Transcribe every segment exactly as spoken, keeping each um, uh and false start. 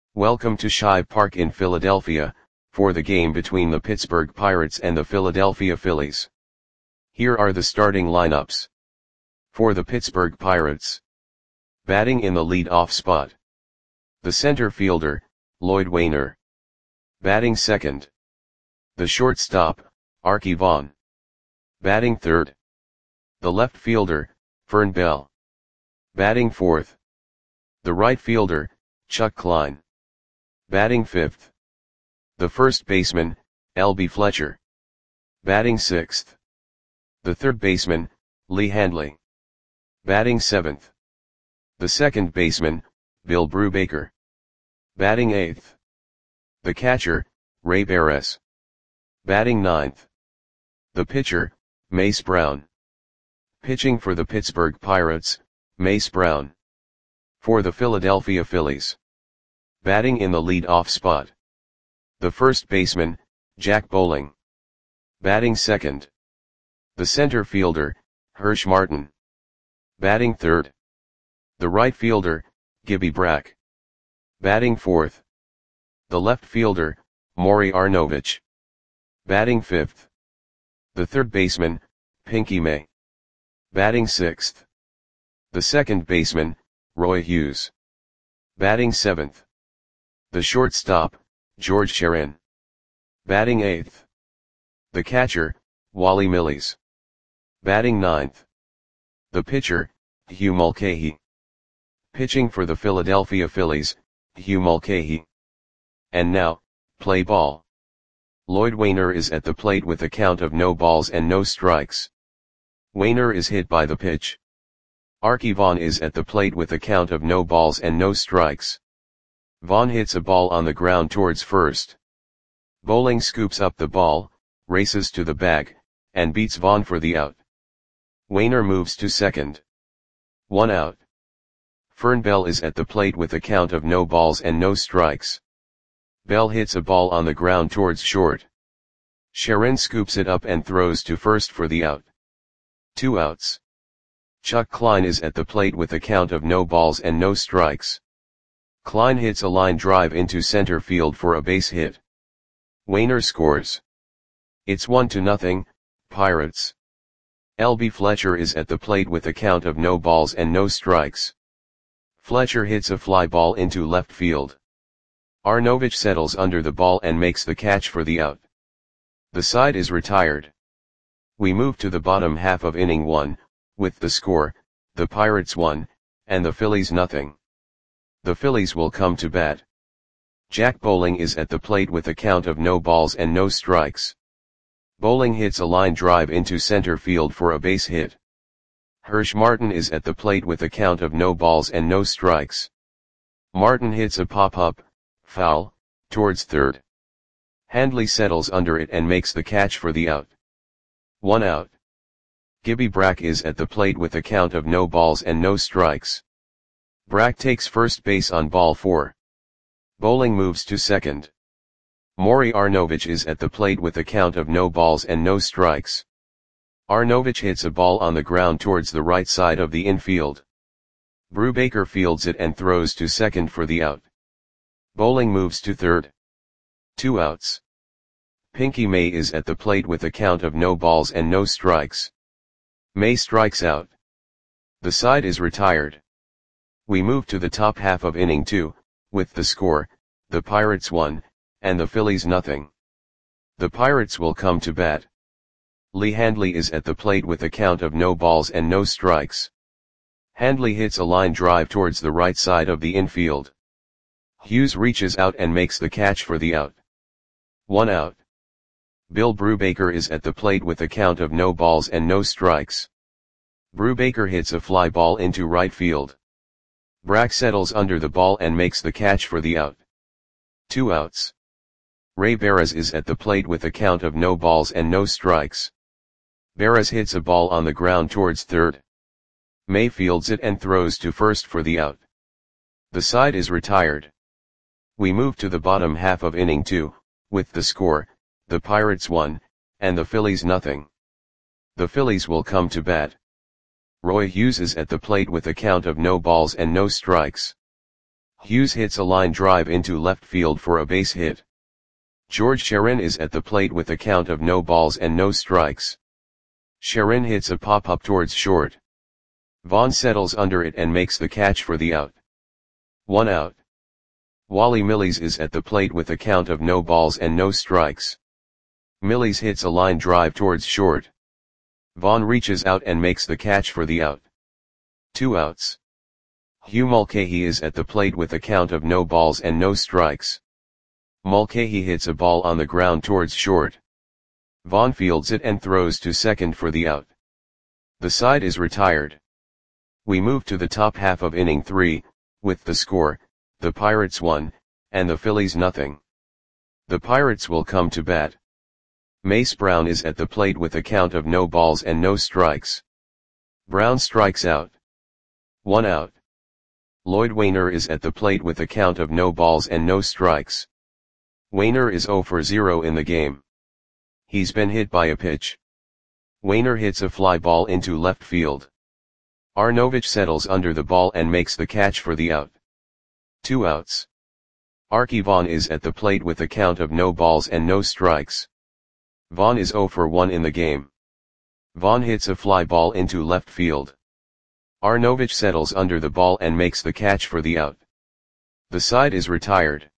Welcome to Shive Park in Philadelphia, for the game between the Pittsburgh Pirates and the Philadelphia Phillies. Here are the starting lineups. For the Pittsburgh Pirates. Batting in the lead-off spot. The center fielder, Lloyd Waner. Batting second. The shortstop, Arky Vaughan. Batting third. The left fielder, Fern Bell. Batting fourth. The right fielder, Chuck Klein. Batting fifth. The first baseman, L B Fletcher. Batting sixth. The third baseman, Lee Handley. Batting seventh. The second baseman, Bill Brubaker. Batting eighth. The catcher, Ray Barres. Batting ninth. The pitcher, Mace Brown. Pitching for the Pittsburgh Pirates, Mace Brown. For the Philadelphia Phillies. Batting in the lead-off spot. The first baseman, Jack Bowling. Batting second. The center fielder, Hersh Martin. Batting third. The right fielder, Gibby Brack. Batting fourth. The left fielder, Maury Arnovich. Batting fifth. The third baseman, Pinky May. Batting sixth. The second baseman, Roy Hughes. Batting seventh. The shortstop, George Sherin. Batting eighth. The catcher, Wally Milles. Batting ninth. The pitcher, Hugh Mulcahy. Pitching for the Philadelphia Phillies, Hugh Mulcahy. And now, play ball. Lloyd Waner is at the plate with a count of no balls and no strikes. Waner is hit by the pitch. Arky Vaughan is at the plate with a count of no balls and no strikes. Vaughan hits a ball on the ground towards first. Bowling scoops up the ball, races to the bag, and beats Vaughan for the out. Waner moves to second. One out. Fern Bell is at the plate with a count of no balls and no strikes. Bell hits a ball on the ground towards short. Sherin scoops it up and throws to first for the out. Two outs. Chuck Klein is at the plate with a count of no balls and no strikes. Klein hits a line drive into center field for a base hit. Waner scores. It's one to nothing, Pirates. L B Fletcher is at the plate with a count of no balls and no strikes. Fletcher hits a fly ball into left field. Arnovich settles under the ball and makes the catch for the out. The side is retired. We move to the bottom half of inning one, with the score, the Pirates one, and the Phillies nothing. The Phillies will come to bat. Jack Bowling is at the plate with a count of no balls and no strikes. Bowling hits a line drive into center field for a base hit. Hersh Martin is at the plate with a count of no balls and no strikes. Martin hits a pop-up, foul, towards third. Handley settles under it and makes the catch for the out. One out. Gibby Brack is at the plate with a count of no balls and no strikes. Brack takes first base on ball four. Bowling moves to second. Maury Arnovich is at the plate with a count of no balls and no strikes. Arnovich hits a ball on the ground towards the right side of the infield. Brubaker fields it and throws to second for the out. Bowling moves to third. Two outs. Pinky May is at the plate with a count of no balls and no strikes. May strikes out. The side is retired. We move to the top half of inning two, with the score, the Pirates one, and the Phillies nothing. The Pirates will come to bat. Lee Handley is at the plate with a count of no balls and no strikes. Handley hits a line drive towards the right side of the infield. Hughes reaches out and makes the catch for the out. One out. Bill Brubaker is at the plate with a count of no balls and no strikes. Brubaker hits a fly ball into right field. Brack settles under the ball and makes the catch for the out. Two outs. Ray Barres is at the plate with a count of no balls and no strikes. Barres hits a ball on the ground towards third. May fields it and throws to first for the out. The side is retired. We move to the bottom half of inning two, with the score, the Pirates one, and the Phillies nothing. The Phillies will come to bat. Roy Hughes is at the plate with a count of no balls and no strikes. Hughes hits a line drive into left field for a base hit. George Sherin is at the plate with a count of no balls and no strikes. Sherin hits a pop-up towards short. Vaughn settles under it and makes the catch for the out. One out. Wally Millies is at the plate with a count of no balls and no strikes. Millies hits a line drive towards short. Vaughn reaches out and makes the catch for the out. Two outs. Hugh Mulcahy is at the plate with a count of no balls and no strikes. Mulcahy hits a ball on the ground towards short. Vaughn fields it and throws to second for the out. The side is retired. We move to the top half of inning three, with the score, the Pirates one, and the Phillies nothing. The Pirates will come to bat. Mace Brown is at the plate with a count of no balls and no strikes. Brown strikes out. One out. Lloyd Wainer is at the plate with a count of no balls and no strikes. Wainer is zero for zero in the game. He's been hit by a pitch. Wainer hits a fly ball into left field. Arnovich settles under the ball and makes the catch for the out. Two outs. Arky Vaughan is at the plate with a count of no balls and no strikes. Vaughan is zero for one in the game. Vaughan hits a fly ball into left field. Arnovich settles under the ball and makes the catch for the out. The side is retired.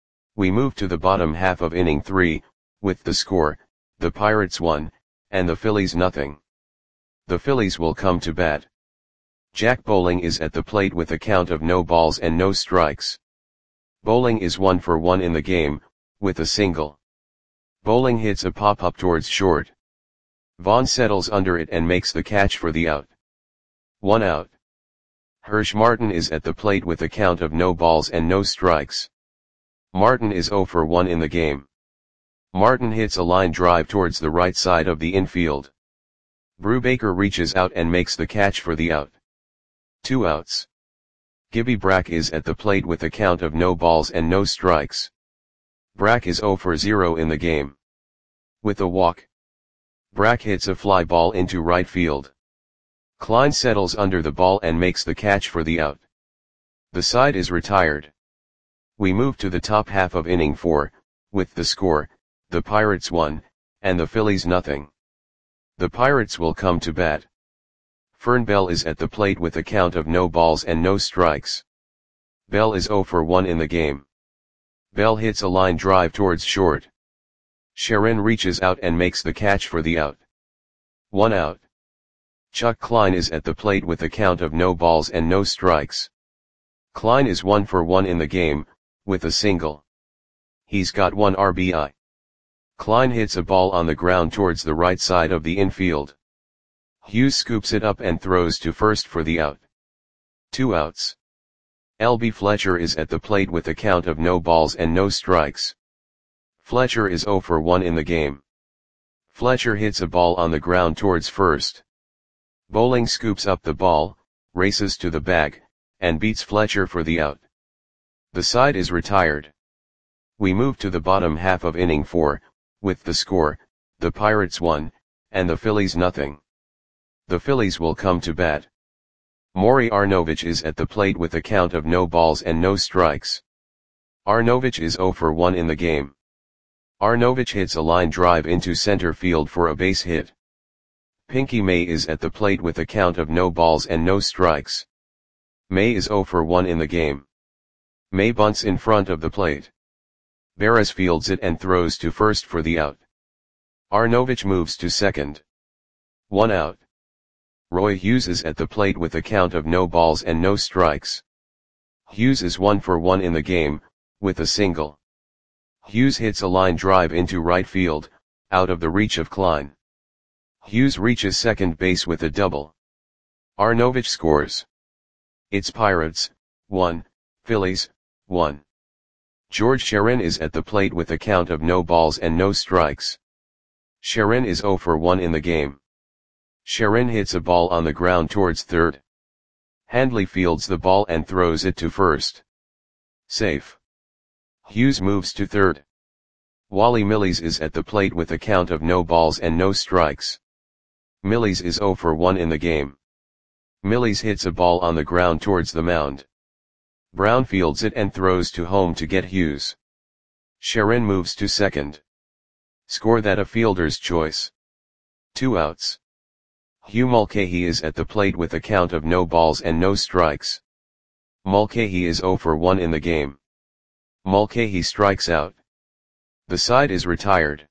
We move to the bottom half of inning three, with the score, the Pirates one, and the Phillies nothing. The Phillies will come to bat. Jack Bowling is at the plate with a count of no balls and no strikes. Bowling is one for one in the game, with a single. Bowling hits a pop-up towards short. Vaughn settles under it and makes the catch for the out. One out. Hirsch Martin is at the plate with a count of no balls and no strikes. Martin is zero for one in the game. Martin hits a line drive towards the right side of the infield. Brubaker reaches out and makes the catch for the out. Two outs. Gibby Brack is at the plate with a count of no balls and no strikes. Brack is zero for zero in the game. With a walk. Brack hits a fly ball into right field. Klein settles under the ball and makes the catch for the out. The side is retired. We move to the top half of inning four, with the score, the Pirates one, and the Phillies nothing. The Pirates will come to bat. Fern Bell is at the plate with a count of no balls and no strikes. Bell is zero for one in the game. Bell hits a line drive towards short. Sherin reaches out and makes the catch for the out. One out. Chuck Klein is at the plate with a count of no balls and no strikes. Klein is one for one in the game, with a single. He's got one R B I. Klein hits a ball on the ground towards the right side of the infield. Hughes scoops it up and throws to first for the out. Two outs. L B Fletcher is at the plate with a count of no balls and no strikes. Fletcher is zero for one in the game. Fletcher hits a ball on the ground towards first. Bowling scoops up the ball, races to the bag, and beats Fletcher for the out. The side is retired. We move to the bottom half of inning four, with the score, the Pirates one, and the Phillies nothing. The Phillies will come to bat. Maury Arnovich is at the plate with a count of no balls and no strikes. Arnovich is zero for one in the game. Arnovich hits a line drive into center field for a base hit. Pinky May is at the plate with a count of no balls and no strikes. May is zero for one in the game. May bunts in front of the plate. Barras fields it and throws to first for the out. Arnovich moves to second. One out. Roy Hughes is at the plate with a count of no balls and no strikes. Hughes is one for one in the game, with a single. Hughes hits a line drive into right field, out of the reach of Klein. Hughes reaches second base with a double. Arnovich scores. It's Pirates, one, Phillies, one. George Sherin is at the plate with a count of no balls and no strikes. Sherin is zero for one in the game. Sherin hits a ball on the ground towards third. Handley fields the ball and throws it to first. Safe. Hughes moves to third. Wally Millies is at the plate with a count of no balls and no strikes. Millies is zero for one in the game. Millies hits a ball on the ground towards the mound. Brown fields it and throws to home to get Hughes. Sharon moves to second. Score that a fielder's choice. Two outs. Hugh Mulcahy is at the plate with a count of no balls and no strikes. Mulcahy is oh for one in the game. Mulcahy strikes out. The side is retired.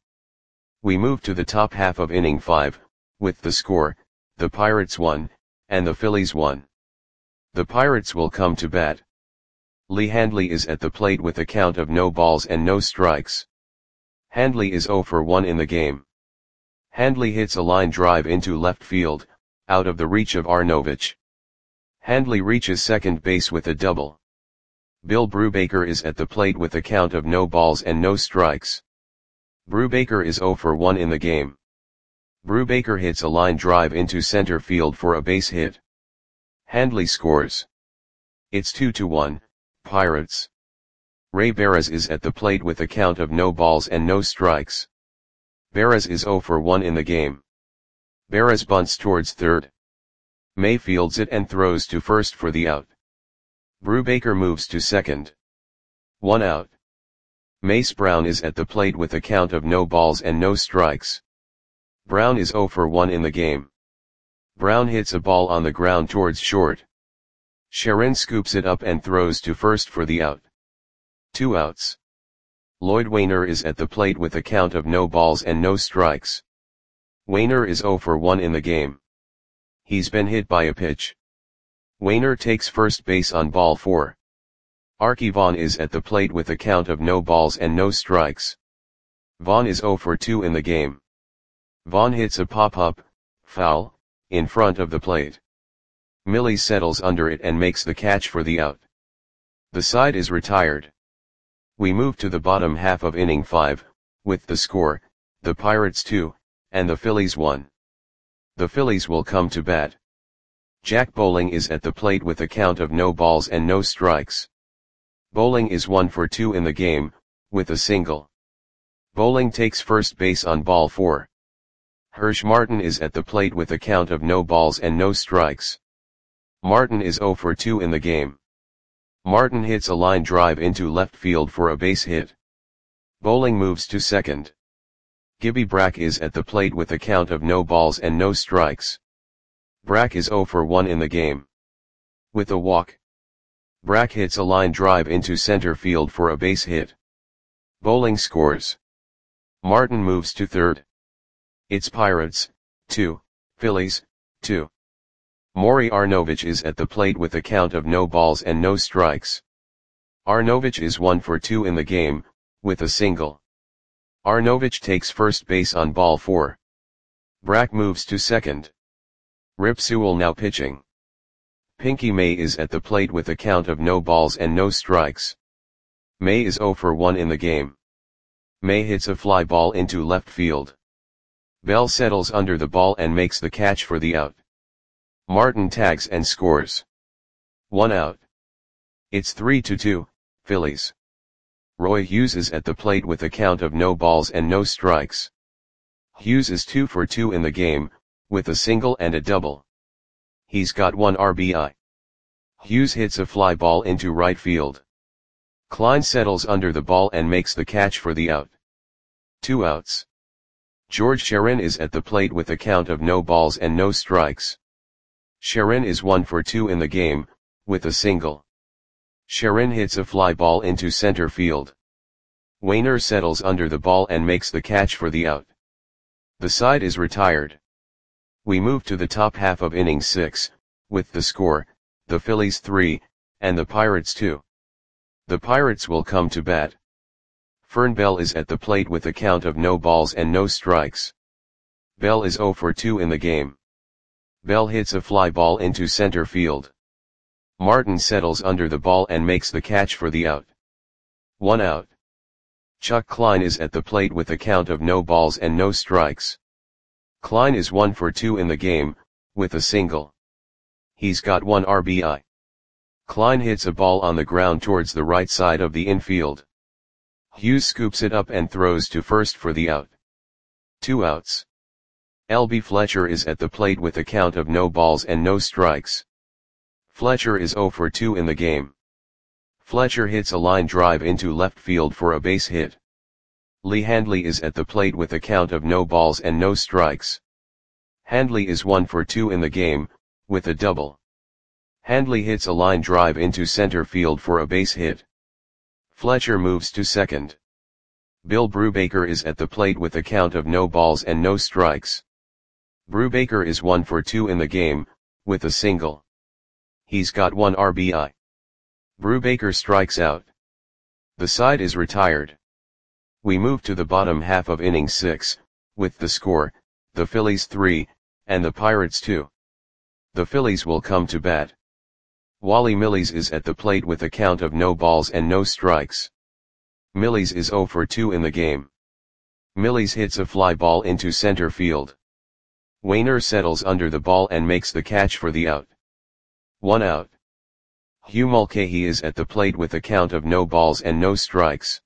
We move to the top half of inning five, with the score, the Pirates won, and the Phillies won. The Pirates will come to bat. Lee Handley is at the plate with a count of no balls and no strikes. Handley is oh for one in the game. Handley hits a line drive into left field, out of the reach of Arnovich. Handley reaches second base with a double. Bill Brubaker is at the plate with a count of no balls and no strikes. Brubaker is oh for one in the game. Brubaker hits a line drive into center field for a base hit. Handley scores. It's two to one, Pirates. Ray Barras is at the plate with a count of no balls and no strikes. Barras is oh for one in the game. Barras bunts towards third. May fields it and throws to first for the out. Brubaker moves to second. One out. Mace Brown is at the plate with a count of no balls and no strikes. Brown is oh for one in the game. Brown hits a ball on the ground towards short. Sharon scoops it up and throws to first for the out. Two outs. Lloyd Wainer is at the plate with a count of no balls and no strikes. Wainer is oh for one in the game. He's been hit by a pitch. Wainer takes first base on ball four. Archie Vaughn is at the plate with a count of no balls and no strikes. Vaughn is oh for two in the game. Vaughn hits a pop-up, foul, in front of the plate. Millie settles under it and makes the catch for the out. The side is retired. We move to the bottom half of inning five, with the score, the Pirates two, and the Phillies one. The Phillies will come to bat. Jack Bowling is at the plate with a count of no balls and no strikes. Bowling is one for two in the game, with a single. Bowling takes first base on ball four. Hirsch Martin is at the plate with a count of no balls and no strikes. Martin is oh for two in the game. Martin hits a line drive into left field for a base hit. Bowling moves to second. Gibby Brack is at the plate with a count of no balls and no strikes. Brack is oh for one in the game. With a walk. Brack hits a line drive into center field for a base hit. Bowling scores. Martin moves to third. It's Pirates, two, Phillies, two. Maury Arnovich is at the plate with a count of no balls and no strikes. Arnovich is one for two in the game, with a single. Arnovich takes first base on ball four. Brack moves to second. Rip Sewell now pitching. Pinky May is at the plate with a count of no balls and no strikes. May is oh for one in the game. May hits a fly ball into left field. Bell settles under the ball and makes the catch for the out. Martin tags and scores. One out. It's three to two, Phillies. Roy Hughes is at the plate with a count of no balls and no strikes. Hughes is two for two in the game, with a single and a double. He's got one R B I. Hughes hits a fly ball into right field. Klein settles under the ball and makes the catch for the out. Two outs. George Sharon is at the plate with a count of no balls and no strikes. Sharon is one for two in the game, with a single. Sharon hits a fly ball into center field. Wainer settles under the ball and makes the catch for the out. The side is retired. We move to the top half of inning six, with the score, the Phillies three, and the Pirates two. The Pirates will come to bat. Fern Bell is at the plate with a count of no balls and no strikes. Bell is oh for two in the game. Bell hits a fly ball into center field. Martin settles under the ball and makes the catch for the out. One out. Chuck Klein is at the plate with a count of no balls and no strikes. Klein is one for two in the game, with a single. He's got one R B I. Klein hits a ball on the ground towards the right side of the infield. Hughes scoops it up and throws to first for the out. Two outs. L B Fletcher is at the plate with a count of no balls and no strikes. Fletcher is oh for two in the game. Fletcher hits a line drive into left field for a base hit. Lee Handley is at the plate with a count of no balls and no strikes. Handley is one for two in the game, with a double. Handley hits a line drive into center field for a base hit. Fletcher moves to second. Bill Brubaker is at the plate with a count of no balls and no strikes. Brubaker is one for two in the game, with a single. He's got one R B I. Brubaker strikes out. The side is retired. We move to the bottom half of inning six, with the score, the Phillies three, and the Pirates two. The Phillies will come to bat. Wally Milles is at the plate with a count of no balls and no strikes. Milles is zero for two in the game. Milles hits a fly ball into center field. Wainer settles under the ball and makes the catch for the out. One out. Hugh Mulcahy is at the plate with a count of no balls and no strikes.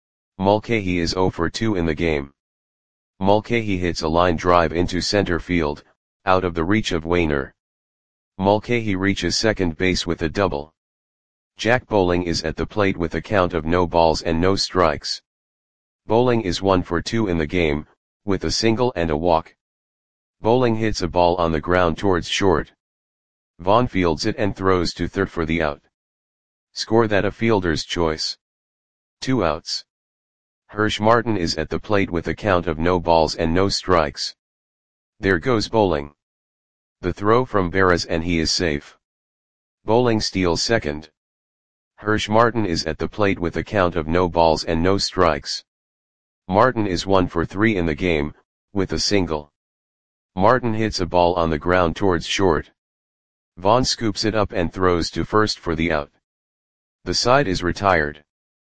Mulcahy is zero for two in the game. Mulcahy hits a line drive into center field, out of the reach of Wainer. Mulcahy reaches second base with a double. Jack Bowling is at the plate with a count of no balls and no strikes. Bowling is one for two in the game, with a single and a walk. Bowling hits a ball on the ground towards short. Vaughn fields it and throws to third for the out. Score that a fielder's choice. Two outs. Hirsch Martin is at the plate with a count of no balls and no strikes. There goes Bowling. The throw from Barras and he is safe. Bowling steals second. Hirsch Martin is at the plate with a count of no balls and no strikes. Martin is one for three in the game, with a single. Martin hits a ball on the ground towards short. Vaughn scoops it up and throws to first for the out. The side is retired.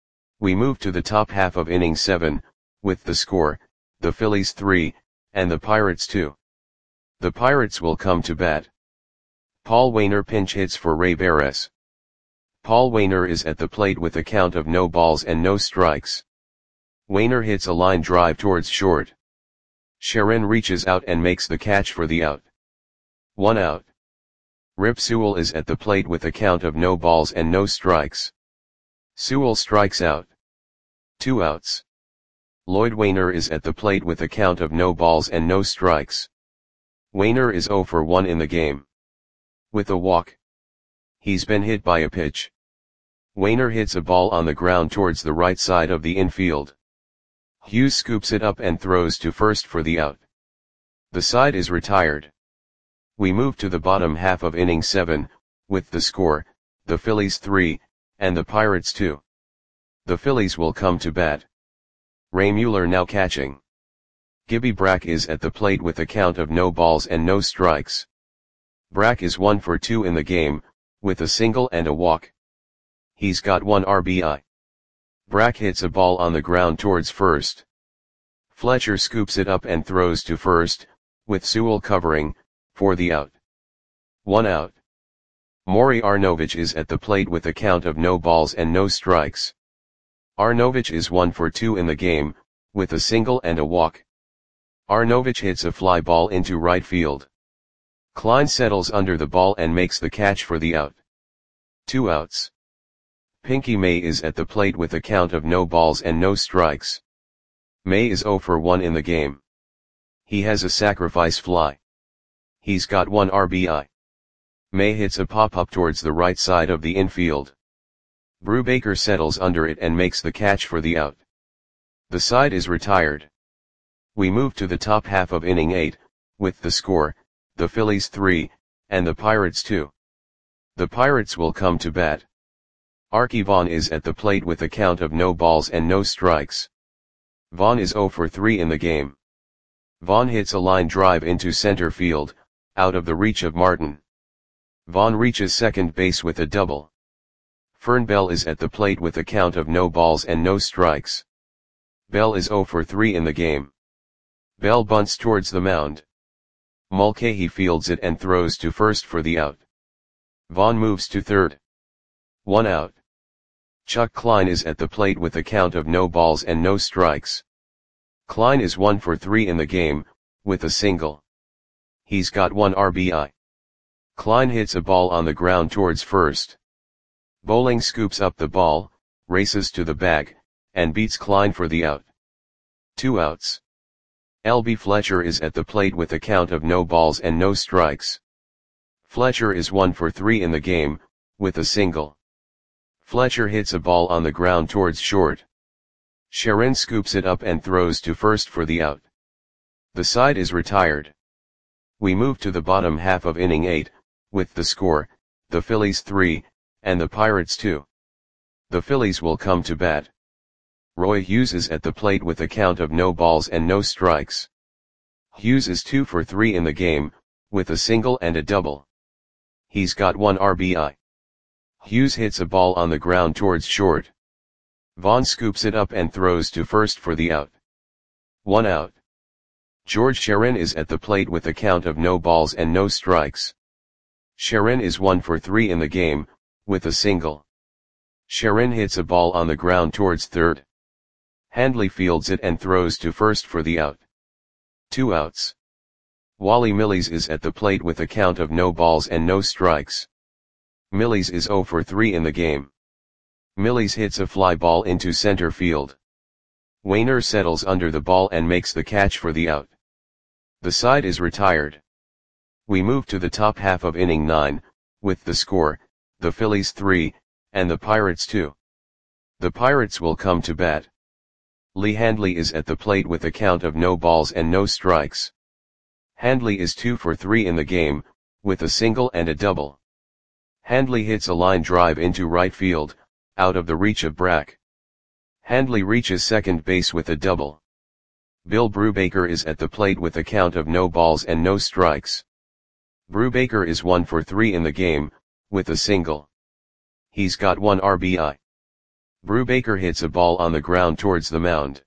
We move to the top half of inning seven, with the score, the Phillies three, and the Pirates two. The Pirates will come to bat. Paul Wainer pinch hits for Ray Barras. Paul Wainer is at the plate with a count of no balls and no strikes. Wainer hits a line drive towards short. Sharon reaches out and makes the catch for the out. One out. Rip Sewell is at the plate with a count of no balls and no strikes. Sewell strikes out. Two outs. Lloyd Wainer is at the plate with a count of no balls and no strikes. Wainer is zero for one in the game. With a walk. He's been hit by a pitch. Wainer hits a ball on the ground towards the right side of the infield. Hughes scoops it up and throws to first for the out. The side is retired. We move to the bottom half of inning seven, with the score, the Phillies three, and the Pirates two. The Phillies will come to bat. Ray Mueller now catching. Gibby Brack is at the plate with a count of no balls and no strikes. Brack is one for two in the game, with a single and a walk. He's got one R B I. Brack hits a ball on the ground towards first. Fletcher scoops it up and throws to first, with Sewell covering, for the out. One out. Maury Arnovich is at the plate with a count of no balls and no strikes. Arnovich is one for two in the game, with a single and a walk. Arnovich hits a fly ball into right field. Klein settles under the ball and makes the catch for the out. Two outs. Pinky May is at the plate with a count of no balls and no strikes. May is zero for one in the game. He has a sacrifice fly. He's got one R B I. May hits a pop-up towards the right side of the infield. Brubaker settles under it and makes the catch for the out. The side is retired. We move to the top half of inning eight, with the score, the Phillies three, and the Pirates two. The Pirates will come to bat. Archie Vaughn is at the plate with a count of no balls and no strikes. Vaughn is zero for three in the game. Vaughn hits a line drive into center field, out of the reach of Martin. Vaughn reaches second base with a double. Fern Bell is at the plate with a count of no balls and no strikes. Bell is zero for three in the game. Bell bunts towards the mound. Mulcahy fields it and throws to first for the out. Vaughn moves to third. One out. Chuck Klein is at the plate with a count of no balls and no strikes. Klein is one for three in the game, with a single. He's got one R B I. Klein hits a ball on the ground towards first. Bowling scoops up the ball, races to the bag, and beats Klein for the out. Two outs. L B Fletcher is at the plate with a count of no balls and no strikes. Fletcher is one for three in the game, with a single. Fletcher hits a ball on the ground towards short. Sharon scoops it up and throws to first for the out. The side is retired. We move to the bottom half of inning eight, with the score, the Phillies three, and the Pirates two. The Phillies will come to bat. Roy Hughes is at the plate with a count of no balls and no strikes. Hughes is two for three in the game, with a single and a double. He's got one R B I. Hughes hits a ball on the ground towards short. Vaughn scoops it up and throws to first for the out. One out. George Sharon is at the plate with a count of no balls and no strikes. Sharon is one for three in the game, with a single. Sharon hits a ball on the ground towards third. Handley fields it and throws to first for the out. Two outs. Wally Millies is at the plate with a count of no balls and no strikes. Millies is zero for three in the game. Millies hits a fly ball into center field. Wainer settles under the ball and makes the catch for the out. The side is retired. We move to the top half of inning nine, with the score, the Phillies three, and the Pirates two. The Pirates will come to bat. Lee Handley is at the plate with a count of no balls and no strikes. Handley is two for three in the game, with a single and a double. Handley hits a line drive into right field, out of the reach of Brack. Handley reaches second base with a double. Bill Brubaker is at the plate with a count of no balls and no strikes. Brubaker is one for three in the game, with a single. He's got one R B I. Brubaker hits a ball on the ground towards the mound.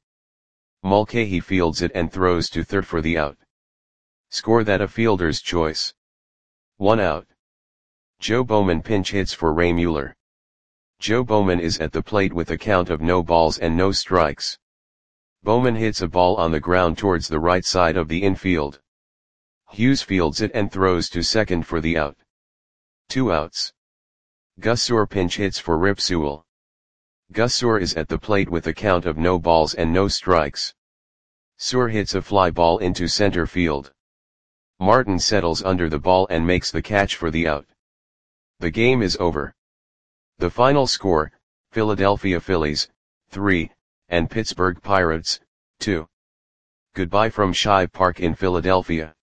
Mulcahy fields it and throws to third for the out. Score that a fielder's choice. One out. Joe Bowman pinch hits for Ray Mueller. Joe Bowman is at the plate with a count of no balls and no strikes. Bowman hits a ball on the ground towards the right side of the infield. Hughes fields it and throws to second for the out. Two outs. Gus Soor pinch hits for Rip Sewell. Gus Soor is at the plate with a count of no balls and no strikes. Soor hits a fly ball into center field. Martin settles under the ball and makes the catch for the out. The game is over. The final score, Philadelphia Phillies, three, and Pittsburgh Pirates, two. Goodbye from Shive Park in Philadelphia.